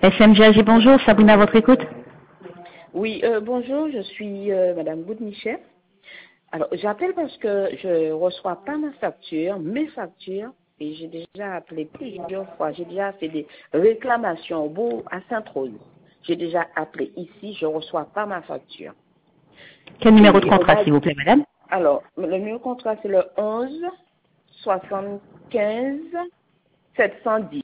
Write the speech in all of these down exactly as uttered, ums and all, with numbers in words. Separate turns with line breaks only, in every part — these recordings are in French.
S M G A G, bonjour, Sabrina à votre écoute.
Oui, euh, bonjour, je suis euh, Madame Goudmichel. Alors, j'appelle parce que je reçois pas ma facture, mes factures, et j'ai déjà appelé plusieurs fois. J'ai déjà fait des réclamations au bout à Sainte-Rose. J'ai déjà appelé ici, je reçois pas ma facture.
Quel numéro de
Et on
contrat,
m'a
s'il vous plaît, madame?
alors, le numéro de contrat, c'est le onze soixante-quinze sept cent dix.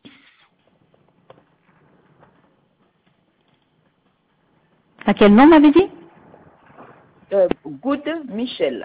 À quel nom m'avez dit?
Euh, Good Michel.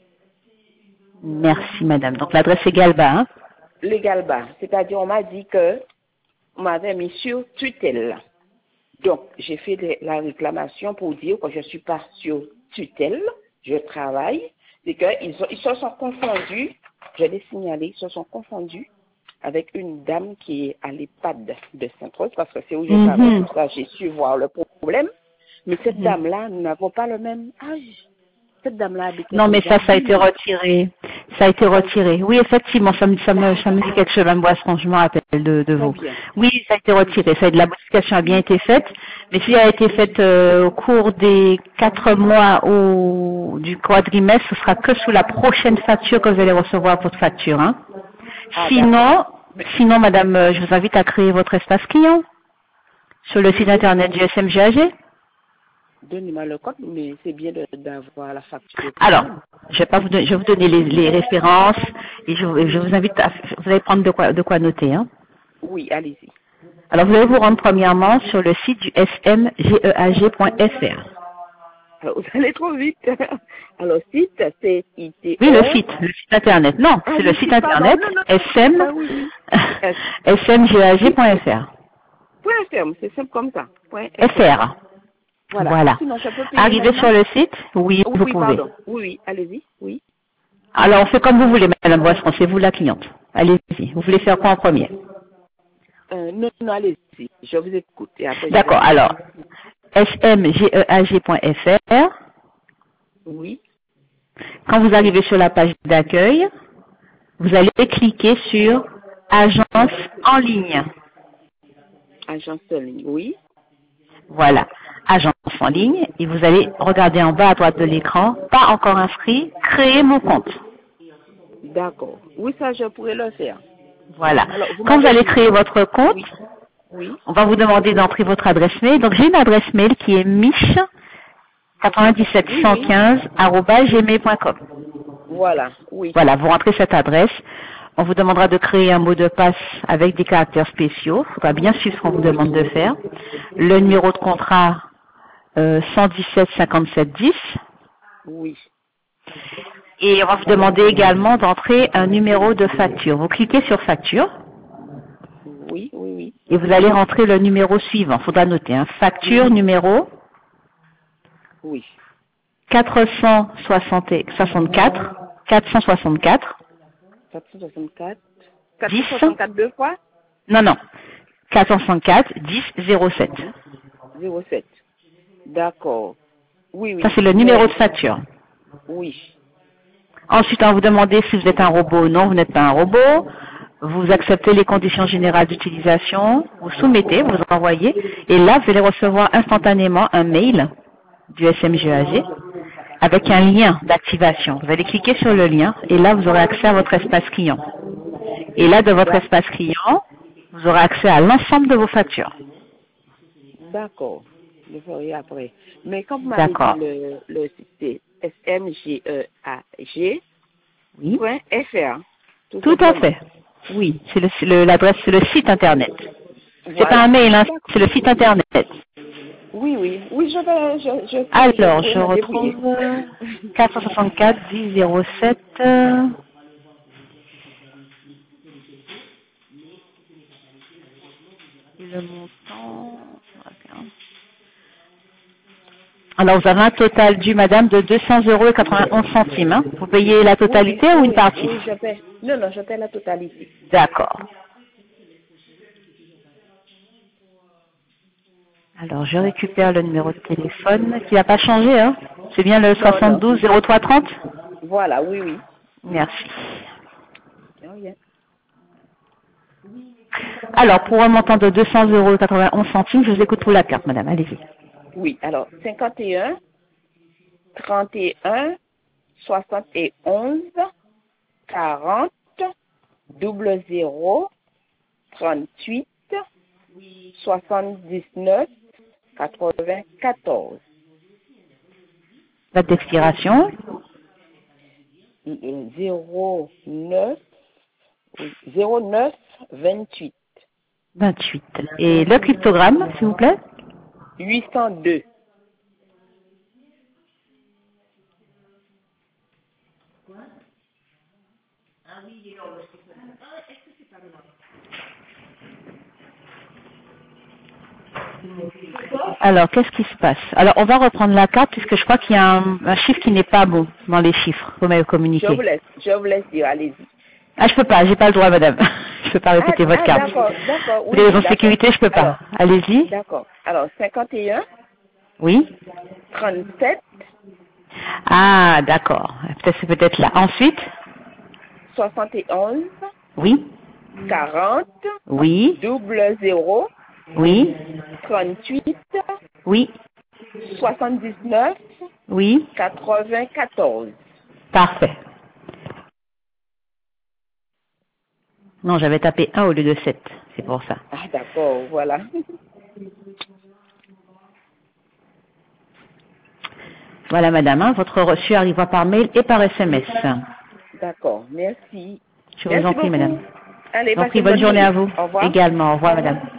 Merci, madame. Donc, l'adresse est Galba, hein?
Légal bas. C'est-à-dire, on m'a dit que on m'avait mis sur tutelle. Donc, j'ai fait de- la réclamation pour dire que je ne suis pas sur tutelle, je travaille, et qu'ils sont- ils se sont confondus, je l'ai signalé, ils se sont confondus avec une dame qui est à l'EHPAD de Sainte-Rose, parce que c'est où je travaille,
Mhm.
pour ça j'ai su voir le problème. Mais cette
Mhm.
dame-là, nous n'avons pas le même âge. Cette dame-là habitait
Non, mais
déjà
ça, ça a été
dix ans.
retiré. Ça a été
Ça a été-
retiré. Oui, effectivement, ça me, ça me, ça me dit quelque chose, même Boisson, je me rappelle de, de
Très
vous.
bien.
Oui, ça a été
Oui.
retiré. Ça, la modification a bien été faite. Mais si elle a été faite euh, au cours des quatre mois ou du quadrimestre, ce sera que sous la prochaine facture que vous allez recevoir votre facture, hein.
Ah, d'accord.
Sinon, sinon, madame, euh, je vous invite à créer votre espace client sur le site internet du S M G A G.
Donnez-moi le code, mais c'est bien de- d'avoir la facture quand
Alors,
même.
je vais pas vous donner, je vais vous donner les, les références et je, je vous invite à, vous allez prendre de quoi, de quoi noter, hein.
Oui, allez-y.
Alors, vous allez vous rendre premièrement sur le site du s m g e a g point f r.
Alors, vous allez trop vite. Alors, site, c'est
Oui, le
I T O.
site, le site internet. Non,
Ah
c'est le
oui,
site
site, pardon.
internet
Non, non,
sm,
non. Oui, oui, oui. S.
s m g a g
Oui.
point f r.
Point F M, c'est simple comme ça. Point F R.
F R.
Voilà.
Voilà.
Sinon, je peux payer
Arrivez
maintenant?
sur le site, oui,
Oui,
vous
oui,
pouvez.
pardon. Oui, oui, allez-y. Oui.
Alors, on fait comme vous voulez, madame Boisson, c'est vous la cliente. Allez-y. Vous voulez faire quoi en premier?
Euh, non, non, allez-y. Je vous écoute et après je vais
D'accord,
payer.
alors, s m g e a g point f r.
Oui.
Quand vous arrivez sur la page d'accueil, vous allez cliquer sur Agence en ligne.
Agence en ligne. Oui.
Voilà, Agence en ligne, et vous allez regarder en bas à droite de l'écran, pas encore inscrit, créer mon compte.
D'accord. Oui, ça, je pourrais le faire.
Voilà.
Alors, vous
Quand vous
m'avez
allez
dit.
créer votre compte,
Oui. Oui.
on va vous demander d'entrer votre adresse mail. Donc j'ai une adresse mail qui est mich quatre-vingt-dix-sept
Oui,
cent
oui.
quinze arobase gmail point com.
Voilà. Oui.
Voilà, vous rentrez cette adresse. On vous demandera de créer un mot de passe avec des caractères spéciaux. Il faudra bien suivre ce qu'on vous
Oui.
demande de faire. Le
Oui.
numéro de contrat euh, cent dix-sept cinquante-sept dix.
Oui.
Et on va vous demander également d'entrer un numéro de facture. Vous cliquez sur facture
Oui, oui, oui.
et vous allez rentrer le numéro suivant. Il faudra noter. Hein. Facture numéro
Oui.
quatre cent soixante-quatre, quatre cent soixante-quatre,
quatre cent soixante-quatre.
dix.
quatre cent soixante-quatre deux fois.
Non, non. quatre cent soixante-quatre, dix, zéro sept.
Mhm. zéro sept. D'accord. Oui,
Ça,
oui.
c'est le numéro
Mais,
de facture.
oui.
Ensuite, on va vous demander si vous êtes un robot ou non, vous n'êtes pas un robot. Vous
Oui.
acceptez les conditions générales d'utilisation, vous soumettez, vous envoyez, et là, vous allez recevoir instantanément un mail du S M G A G avec un
Oui.
lien d'activation. Vous allez cliquer sur le lien, et là, vous aurez accès à votre espace client. Et là, de votre
D'ac-
espace client, vous aurez accès à l'ensemble de vos factures.
D'accord. Je ferai après. Mais quand vous m'avez dit
D'accord.
le, le site, c'est S M G E A G
Oui.
point F R, tout
Tout à
simplement.
fait. Oui, c'est le- c'est le- l'adresse, c'est le site internet. C'est pas un
Voilà.
mail, hein,
D'accord.
c'est le site internet.
Oui, oui. Oui, je vais, je, je sais, je
Alors,
pourrais
je
me débrouiller.
retrouve euh, quatre cent soixante-quatre, dix, zéro sept. euh, et le montant. Alors, vous avez un total dû, madame, de deux cents euros et quatre-vingt-onze centimes. Hein. Vous payez la
Oui, oui,
totalité ou une
oui,
partie?
oui, je paie. Non, non, je paie la totalité.
D'accord. Alors, je récupère le numéro de téléphone qui n'a pas changé. Hein. C'est bien le
Non, non.
soixante-douze zéro trois trente.
Voilà, oui, oui.
Merci.
Oh, yeah.
Alors, pour un montant de deux cents euros quatre-vingt-onze centimes, je vous écoute pour la carte, madame. Allez-y.
Oui, alors, cinquante et un, trente et un, soixante et onze, quarante, double zéro, trente-huit, soixante-dix-neuf, quatre-vingt-quatorze.
Date d'expiration?
zéro neuf, zéro neuf vingt-huit.
vingt-huit. Et le cryptogramme, s'il vous plaît?
huit cent deux.
Alors, qu'est-ce qui se passe? Alors, on va reprendre la carte puisque je crois qu'il y a un, un chiffre qui n'est pas bon dans les chiffres que vous m'avez communiqué.
Je vous laisse, je vous laisse dire, allez-y.
Ah, je peux pas, j'ai pas le droit, madame. Je peux pas répéter
Ah,
votre
ah,
carte.
d'accord, d'accord,
Pour
oui,
des raisons de
d'accord.
sécurité, je peux pas.
Alors,
Allez-y.
d'accord. Alors, cinquante et un,
Oui.
trente-sept,
Ah, d'accord. Peut-être c'est peut-être là. Ensuite?
soixante et onze,
Oui.
quarante,
Oui.
double zéro,
Oui.
trente-huit,
Oui.
soixante-dix-neuf,
Oui.
quatre-vingt-quatorze.
Parfait. Non, j'avais tapé un au lieu de sept. C'est pour ça.
Ah, d'accord, voilà.
Voilà, madame. Hein, votre reçu arrivera par mail et par S M S.
D'accord, merci.
Je vous
Merci
en prie,
beaucoup.
madame.
Allez,
Je vous en
passez
prie,
une
bonne
bonne
journée à
journée.
vous.
Au revoir.
Également. Au revoir, madame.